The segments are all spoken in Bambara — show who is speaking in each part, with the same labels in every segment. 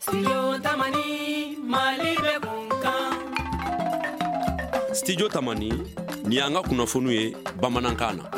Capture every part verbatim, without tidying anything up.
Speaker 1: Studio Tamani Malibe kunkan.
Speaker 2: Studio Tamani ni anga kunafonu ye Bamanan na.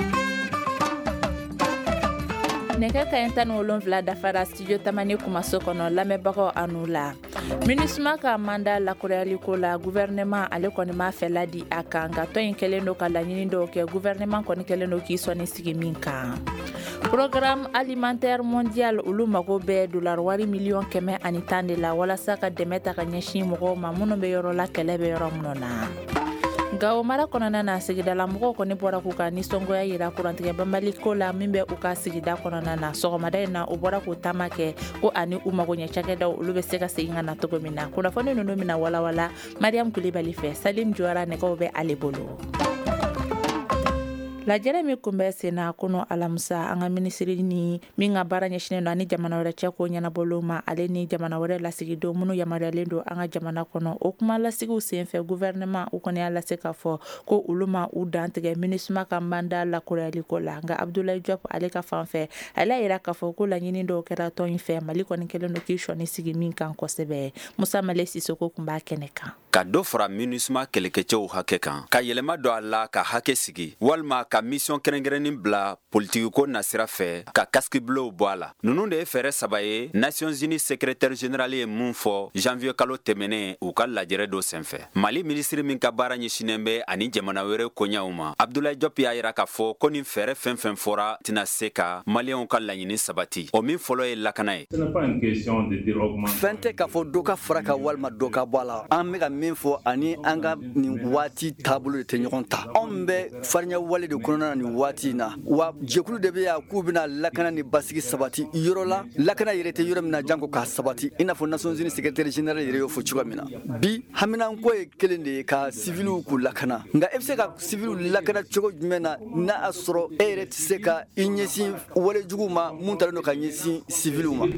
Speaker 3: Nɛgɛ kaɲɛ tan ni wolonwula dafara studio Tamani kumaso kɔnɔ lamɛnbagaw anu la. MINUSMA ka manda lakuruyali la gouvernement ale kɔni ma fɛla di a kan nka tɔn in kɛlen do ka laɲini dɔw kɛ gouvernement kɔni kɛlen do k'i sɔnni sigi min kan. Programme alimentaire mondial olu mago bɛ dollar wari miliyɔn kɛmɛ ani tan de la walasa ka dɛmɛ ta ka ɲɛsin mɔgɔw ma minnu bɛ yɔrɔ la kɛlɛ bɛ yɔrɔ minnu na. Nka o mara kɔnɔna na sigidala mɔgɔw kɔni bɔra k'u ka nisɔngoya yira kurantigɛ banbali ko la min bɛ u ka sigida kɔnɔna na sɔgɔmada in na u bɔra k'u taama kɛ ko ani u mago ɲɛ cakɛdaw olu bɛ se ka segin ka na cogo min na. Kunnafoni ninnu bɛna walawala Mariam Kulibali fɛ Salim Jɔra nɛgɛw bɛ ale bolo. Lajɛrɛ min kun bɛ sen na kunu alamisa an ka minisiri ni min ka baara ɲɛsinnen don ani jamana wɛrɛ cɛ ko ɲɛnabɔliw ma ale ni jamana wɛrɛ lasigidenw minnu yamaruyalen don an ka jamana kɔnɔ o kuma lasigiw senfɛ gouvernement u kɔni y'a lase k'a fɔ ko olu ma u dan tigɛ MINUSMA ka manda lakuruyali ko la nka Abdoulaye Diop ale ka fanfɛ ale y'a yira k'a fɔ ko laɲini dɔw kɛra tɔn in fɛ Mali kɔni kɛlen don k'i sɔnni sigi min kan kosɛbɛ. Musa Male Sisoko kun b'a kɛnɛ kan.
Speaker 4: Ka dɔ fara MINUSMA kɛlɛkɛcɛw hakɛ kan ka yɛlɛma don a la ka hakɛ sigi walima ka mission kɛrɛnkɛrɛnnin bila politigiko nasira fɛ ka kaskibulonw bɔ a la. Nunu de ye fɛɛrɛ saba ye Nations Unies secrétaire général ye mun fɔ janvier kalo tɛmɛnen u ka lajɛrɛ do senfɛ. Mali ministre min ka baara ɲɛsinnen bɛ ani jamana wɛrɛ koɲaw ma Abdoulaye Diop y'a yira k'a fɔ ko ni fɛɛrɛ fɛn fɛn fɔra tɛna se ka maliyɛnw ka laɲini sabati. O min fɔlɔ ye lakana ye.
Speaker 5: Fɛn tɛ k'a fɔ dɔ ka fara ka walima dɔ ka bɔ a la. An bɛ ka min fɔ ani an ka nin waati taabolo de tɛ ɲɔgɔn ta. Anw bɛ farinya wale de kɔnɔna na nin waati na wa jɛkulu de bɛ yan k'u bɛna lakana ni basigi sabati yɔrɔ la lakana yɛrɛ tɛ yɔrɔ min na janko k'a sabati i n'a fɔ Nations Unies secrétaire général yɛrɛ y'o fɔ cogoya min na bi haminanko ye kelen de ye ka civiliw k'u lakana nka e bɛ se ka civiliw lakana cogo jumɛn na n'a y'a sɔrɔ e yɛrɛ tɛ se ka i ɲɛsin walejuguw ma mun talen don ka ɲɛsin civiliw ma.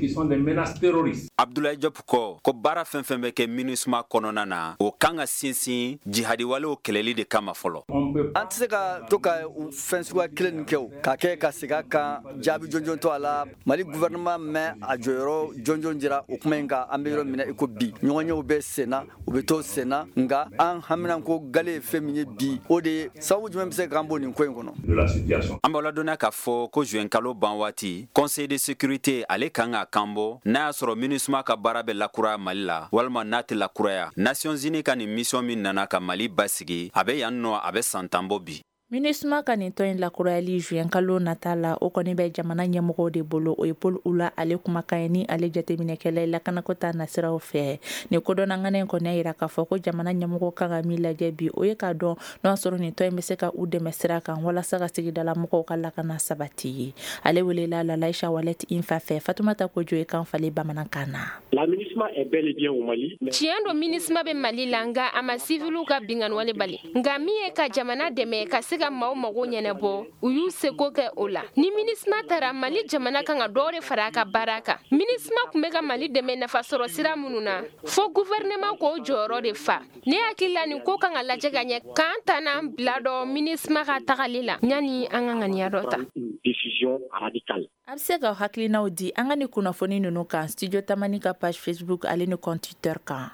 Speaker 4: Abdoulaye Diop ko ko baara fɛn fɛn bɛ kɛ MINUSMA kɔnɔna na o kan ka sinsin jihadiwalew kɛlɛli de kama fɔlɔ.
Speaker 5: An tɛ se ka to ka fɛn suguya kelen nin kɛ o ka kɛ ka segin a kan jaabi jɔnjɔn to a la Mali gouvernement mɛ a jɔyɔrɔ jɔnjɔn jira o kuma in kan an bɛ yɔrɔ min na i ko bi ɲɔgɔnyew bɛ sen na u bɛ to sen na nka an haminanko gale ye fɛn min ye bi o de ye sababu jumɛn bɛ se k'an bɔ nin ko in kɔnɔ.
Speaker 4: An b'a ladɔnniya k'a fɔ ko juin kalo ban waati conseil de sécurité ale kan ka kan bɔ n'a y'a sɔrɔ MINUSMA ka baara bɛ lakuraya Mali la walima n'a tɛ lakuraya Nations Unies ka nin mission min nana ka Mali basigi a bɛ yan nɔ a bɛ san tan bɔ bi.
Speaker 3: MINUSMA ka nin tɔn in lakurayali juin kalo nata la o kɔni bɛ jamana ɲɛmɔgɔw de bolo o ye Paul Oula ale kumakan ye ni ale jateminɛkɛla ye lakanako ta nasiraw fɛ ni kodɔnnangana in kɔni y'a yira k'a fɔ ko jamana ɲɛmɔgɔw kan ka min lajɛ bi o ye k'a dɔn n'o y'a sɔrɔ nin tɔn in bɛ se ka u dɛmɛ sira kan walasa ka sigidala mɔgɔw ka lakana sabati ale welela la Laïcha Wallet Infa fɛ Fatumata Kojo ye kan falen bamanankan na.
Speaker 6: La MINUSMA est bel et bien au Mali.
Speaker 7: Tiɲɛ don MINUSMA bɛ Mali la nka a ma civiliw ka binganiwale bali nka min ye ka jamana dɛmɛ ka se ka maaw mago ɲɛnabɔ u y'u seko kɛ o la ni MINUSMA taara Mali jamana kan ka dɔ de fara a ka baara kan. MINUSMA kun bɛ ka Mali dɛmɛ nafa sɔrɔ sira minnu na fo gouvernement k'o jɔyɔrɔ de fa ne hakili la nin ko kan ka lajɛ ka ɲɛ k'an ta n'an bila dɔ MINUSMA ka tagali la yanni an ka ŋaniya dɔ ta.
Speaker 6: Décision radicale.
Speaker 3: A bɛ se ka hakilinaw di an ka ni kunnafoni ninnu kan studio Tamani ka page Facebook ale ni compte Twitter kan.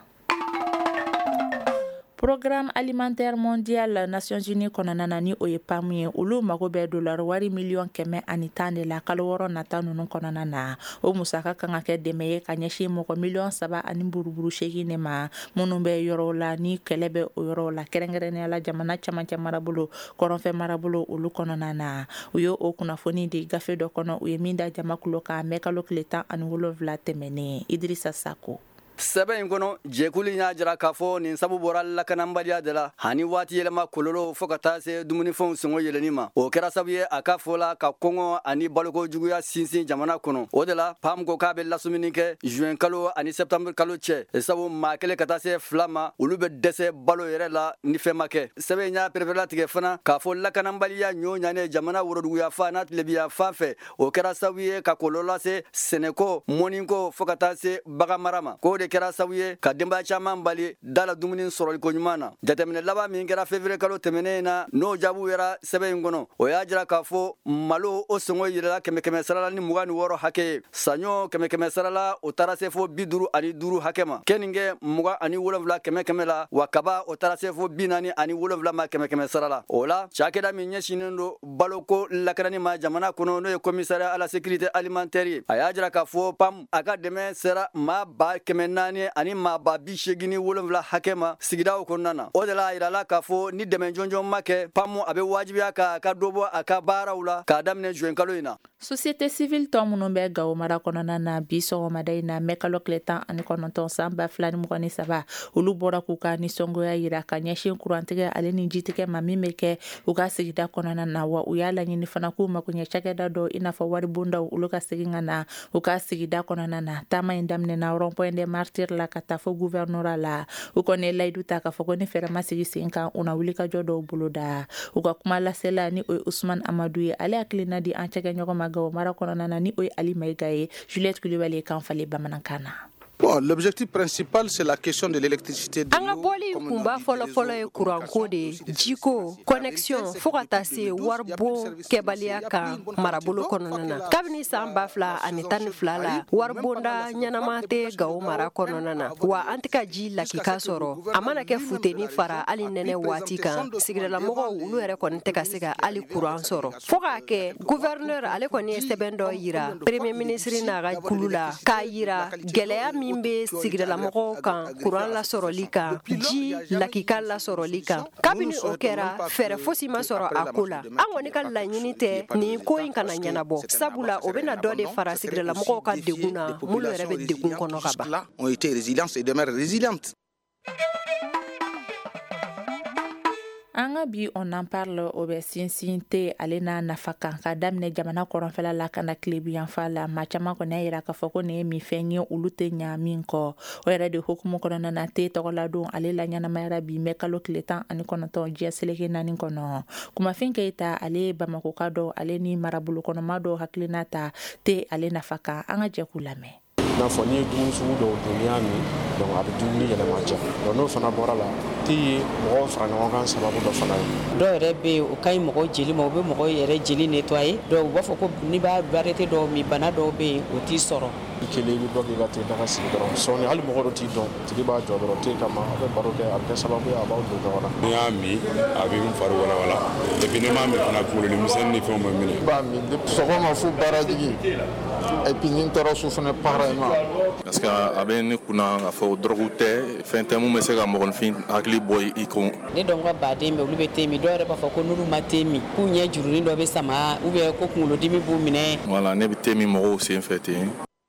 Speaker 3: Programme alimentaire mondial Nations Unies kɔnɔna na ni o ye P A M ye olu mago bɛ dollar wari miliyɔn kɛmɛ ani tan de la kalo wɔɔrɔ nata ninnu kɔnɔna na o musaka kan ka kɛ dɛmɛ ye ka ɲɛsin mɔgɔ miliyɔn saba ani buruburu seegin de ma minnu bɛ yɔrɔw la ni kɛlɛ bɛ o yɔrɔw la kɛrɛnkɛrɛnnenya la jamana camancɛ marabolo kɔrɔnfɛ marabolo olu kɔnɔna na u ye o kunnafoni di gafe dɔ kɔnɔ u ye min da jamakulo kan mɛ kalo tile tan ani wolonwula tɛmɛnen Idrissa Sako.
Speaker 5: sɛbɛn in kɔnɔ jɛkulu y'a jira k'a fɔ nin sabu bɔra lakanabaliya de la ani waati yɛlɛma kɔlɔlɔ fɔ ka taa se dumunifɛnw sɔngɔ yɛlɛni ma o kɛra sabu ye a ka fɔ la ka kɔngɔ ani baloko juguya sinsin jamana kɔnɔ o de la P A M ko k'a bɛ lasumuni kɛ juin kalo ani septembre kalo cɛ sabu maa kelen ka taa se fila ma olu bɛ dɛsɛ balo yɛrɛ la ni fɛn ma kɛ sɛbɛn y'a perefɛrɛ tigɛ fana k'a fɔ lakanabaliya ɲɔ ɲanen jamana woroduguya fa n'a tilebiya fan fɛ o kɛra sabu ye ka kɔlɔlɔ lase sɛnɛko mɔniko fɔ ka taa se bagan mara ma k'o de de kɛra sabu ye ka denbaya caman bali dala dumuni sɔrɔli ko ɲuman na. Jateminɛ laban min kɛra février kalo tɛmɛnen na n'o jaabiw yera sɛbɛn in kɔnɔ o y'a jira k'a fɔ malo o sɔngɔ yɛlɛla kɛmɛ kɛmɛ sarala ni mugan ni wɔɔrɔ hakɛ ye. Saɲɔ kɛmɛ kɛmɛ sarala o taara se fo bi duuru ani duuru hakɛ ma. Keninge mugan ani wolonwula kɛmɛ kɛmɛ la wa kaba o taara se fo bi naani ani wolonwula ma kɛmɛ kɛmɛ sarala. O la cakɛda min ɲɛsinnen do baloko lakanani ma jamana kɔnɔ n'o ye commissariat à la sécurité alimentaire ye. A y'a jira k'a fɔ pam a ka dɛmɛ sera maa ba kɛmɛ naani ani maa ba bi seegin ni wolonwula hakɛ ma sigidaw kɔnɔna na. O de la a yirala k'a fɔ ni dɛmɛ jɔnjɔn ma kɛ pam a bɛ wajibiya ka ka dɔ bɔ a ka baaraw la k'a daminɛ juin kalo in na.
Speaker 3: Société civile tɔ minnu bɛ Gawo mara kɔnɔna na bi sɔgɔmada in na mɛ kalo tile tan ani kɔnɔntɔn san ba fila ni mugan ni saba olu bɔra k'u ka nisɔngoya yira ka ɲɛsin kurantigɛ ale ni jitigɛ ma min bɛ kɛ u ka sigida kɔnɔna na wa u y'a laɲini fana k'u makoɲɛ cakɛda dɔ i n'a fɔ wari bondaw olu ka segin ka na u ka sigida kɔnɔna na. Taama in daminɛna rond-point des martyrs la ka taa fɔ gouvernorat la. U kɔni ye layidu ta k'a fɔ ko ni fɛɛrɛ ma sigi sen kan u na wulikajɔ dɔw bolo da. U ka kuma lasela ni o ye Usman Amadu ye ale hakilina di an cɛkɛɲɔgɔn ma Gawo mara kɔnɔna na ni o ye Ali Mayiga ye. Juliette Kulibali kan fali bamanankan na.
Speaker 8: Bon, l'objectif principal c'est la question de l'électricité.
Speaker 9: An ka bɔli kunba fɔlɔfɔlɔ ye kuranko de jiko connexion fo ka taa se waribon kɛbaliya kan marabolo kɔnɔna na. Kabini san ba fila ani tan ni fila la waribonda ɲɛnama tɛ Gawo mara kɔnɔna na wa an tɛ ka ji lakika sɔrɔ. A mana kɛ futeni fara hali nɛnɛ waati kan sigidalamɔgɔw olu yɛrɛ kɔni tɛ ka se ka hali kuran sɔrɔ. Fo k'a kɛ gouverneur ale kɔni ye sɛbɛn dɔ yira premier ministre n'a ka kulu la k'a yira gɛlɛya min be sigidalamɔgɔw kan kuran lasɔrɔli kan ji lakika lasɔrɔli kan. Kabini o kɛra fɛɛrɛ fosi ma sɔrɔ a ko la. An kɔni ka laɲini tɛ nin ko in kana ɲɛnabɔ sabula o bena dɔ de fara sigidalamɔgɔw ka degun na minnu yɛrɛ bɛ degun kɔnɔ ka ban.
Speaker 8: Ont été résilientes et demeurent résilientes.
Speaker 3: An ka bi on en parle o bɛ sinsin tɛ ale n'a nafa kan ka daminɛ jamana kɔrɔnfɛla la ka na tilebiyanfa la maa caman kɔni y'a yira k'a fɔ ko nin ye minfɛn ye olu tɛ ɲa min kɔ o yɛrɛ de hukumu kɔnɔna na te tɔgɔladon ale la ɲɛnamayara bi mɛ kalo tile tan ani kɔnɔntɔn diɲɛ seleke naani kɔnɔ kumafin keyita ale Bamako ka dɔ ale ni marabolo kɔnɔma dɔ hakilina ta te ale nafa kan an ka jɛ k'u lamɛn.
Speaker 10: N'a fɔ n'i ye dumuni sugu dɔw dun n'i y'a min donc a bɛ dumuni yɛlɛma diya donc n'o fana bɔra la tɛ ye mɔgɔw fara ɲɔgɔn kan sababu dɔ fana ye.
Speaker 11: Dɔw yɛrɛ bɛ yen o ka ɲi mɔgɔ jeli ma o bɛ mɔgɔ yɛrɛ jeli nettoyer donc u b'a fɔ ko n'i b'a variété dɔw min bana dɔw bɛ yen o t'i sɔrɔ.
Speaker 10: I kelen i bɛ dɔ k'i ka tile daga sigi dɔrɔn sɔɔni hali mɔgɔ dɔ t'i dɔn tigi b'a jɔ dɔrɔn te kama a bɛ baro kɛ a bɛ kɛ sababu ye a b'aw don ɲɔgɔn na.
Speaker 12: N'i y'a min a bɛ n fari walawala et puis n'i m'a min fana kunkolo misɛnnin ni fɛnw bɛ minɛ.
Speaker 8: B'a min sɔgɔma fo baarajigi et puis ni n taara so fana pareillement.
Speaker 13: Parce que a bɛ ne kunna k'a fɔ dɔrɔgu tɛ fɛn tɛ mun bɛ se ka mɔgɔninfin hakili bɔ i kun.
Speaker 11: Ne dɔn ka baden bɛ olu bɛ te min dɔw yɛrɛ b'a fɔ ko n'olu ma te min k'u ɲɛ jurunin dɔ bɛ sama ou bien ko kunkolodimi b'u minɛ.
Speaker 13: Voilà ne bɛ te min mɔgɔw sen fɛ ten.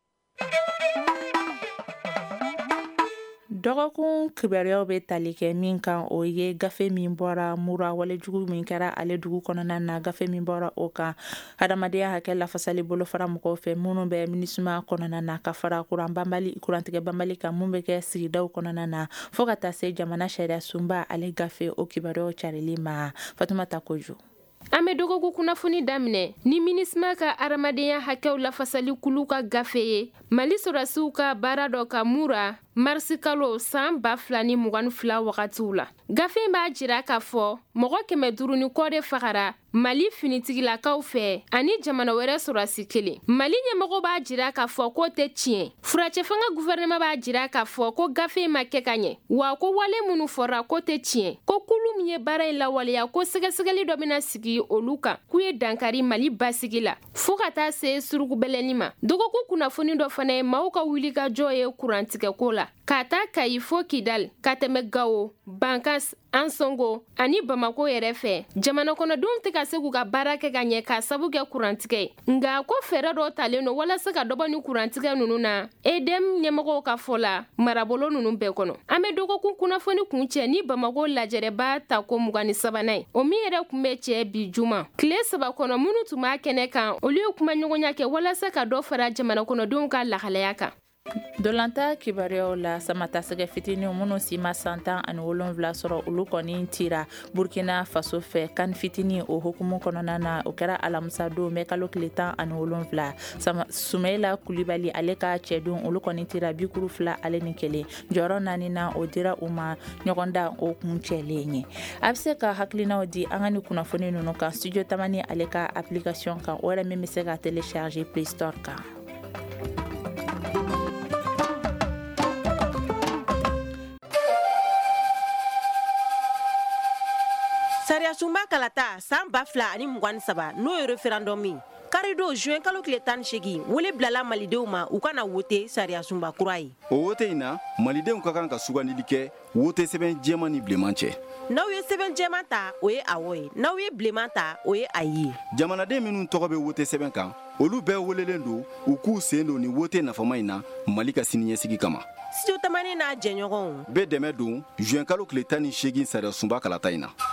Speaker 3: Dɔgɔkun kibaruyaw bɛ tali kɛ min kan o ye gafe min bɔra mura walejugu min kɛra ale dugu kɔnɔna na gafe min bɔra o kan hadamadenya hakɛ lafasali bolo fara mɔgɔw fɛ minnu bɛ minisuma kɔnɔna na ka fara kuran banbali kurantigɛ banbali kan mun bɛ kɛ sigidaw kɔnɔna na fo ka taa se jamana sariya sunba ale gafe o kibaruyaw carili ma Fatumata Kojo.
Speaker 7: An bɛ dɔgɔkun kunnafoni daminɛ ni minisma ka adamadenya hakɛw lafasali kulu ka gafe ye Mali sɔrɔdasiw ka baara dɔ ka mura marisi kalo san ba fila ni mugan ni fila wagatiw la. Gafe in b'a jira k'a fɔ mɔgɔ kɛmɛ duuru ni kɔ de fagara Mali finitigilakaw fɛ ani jamana wɛrɛ sɔrɔdasi kelen. Mali ɲɛmɔgɔ b'a jira k'a fɔ ko tɛ tiɲɛ. Furacɛfanga gouvernement b'a jira k'a fɔ ko gafe in ma kɛ ka ɲɛ wa ko wale minnu fɔra ko tɛ tiɲɛ. Ko kulu min ye baara in lawaleya ko sɛgɛsɛgɛli dɔ bɛna sigi olu kan k'u ye dankari Mali basigi la fo ka taa se surugubɛlɛni ma. Dɔgɔkun kunnafoni dɔ fana ye maaw ka wulikajɔ ye kurantigɛko la. Ka taa Kayi fo Kidal ka tɛmɛ Gawo, Bankas, Ansongo ani Bamako yɛrɛ fɛ. Jamana kɔnɔdenw tɛ ka se k'u ka baara kɛ ka ɲɛ k'a sabu kɛ kurantigɛ ye. Nga ko fɛɛrɛ dɔ talen don walasa ka dɔbɔ ni kurantigɛ ninnu na E D M ɲɛmɔgɔw ka fɔ la marabolo ninnu bɛɛ kɔnɔ. An bɛ dɔgɔkun kunnafoni kun cɛ ni Bamako lajɛrɛba ta ko mugan ni sabanan ye. O min yɛrɛ kun bɛ cɛ bi juma. Tile saba kɔnɔ minnu tun b'a kɛnɛ kan olu ye kuma ɲɔgɔnya kɛ walasa ka dɔ fara jamana kɔnɔdenw ka lahalaya kan.
Speaker 3: Dolanta kibaruyaw la samatasɛgɛ fitinin minnu si ma san tan ani wolonwula sɔrɔ olu kɔni tira Burkina Faso fɛ kan fitinin o hukumu kɔnɔna na o kɛra alamisa don mɛ kalo tile tan ani wolonwula Sumayila Kulibali ale ka cɛdon olu kɔni tira bikuru fila ale ni kelen jɔyɔrɔ naani na o dira u ma ɲɔgɔndan o kun cɛlen ye a bɛ se ka hakilinaw di an ka ni kunnafoni ninnu kan studio Tamani ale ka application kan o yɛrɛ min bɛ se ka télécharger Play Store kan.
Speaker 14: Sariya sunba kalata san ba fila ani mugan ni saba n'o ye referendum ye karido juin kalo tile tan ni seegin wele bilala malidenw ma u kana wote sariya sunba kura ye
Speaker 15: o wote in na malidenw ka kan ka sugandili kɛ wote sɛbɛn jɛman ni bileman cɛ
Speaker 14: n'aw ye sɛbɛn jɛman ta o ye awɔ ye n'aw ye bileman ta o ye ayi ye
Speaker 15: jamanaden minnu tɔgɔ bɛ wote sɛbɛn kan olu bɛɛ welelen don u k'u sen don ni wote nafama in na Mali ka siniɲɛsigi kama
Speaker 14: studio Tamani n'a jɛɲɔgɔnw
Speaker 15: bɛ dɛmɛ don juin kalo tile tan ni seegin sariya sunba kalata in na.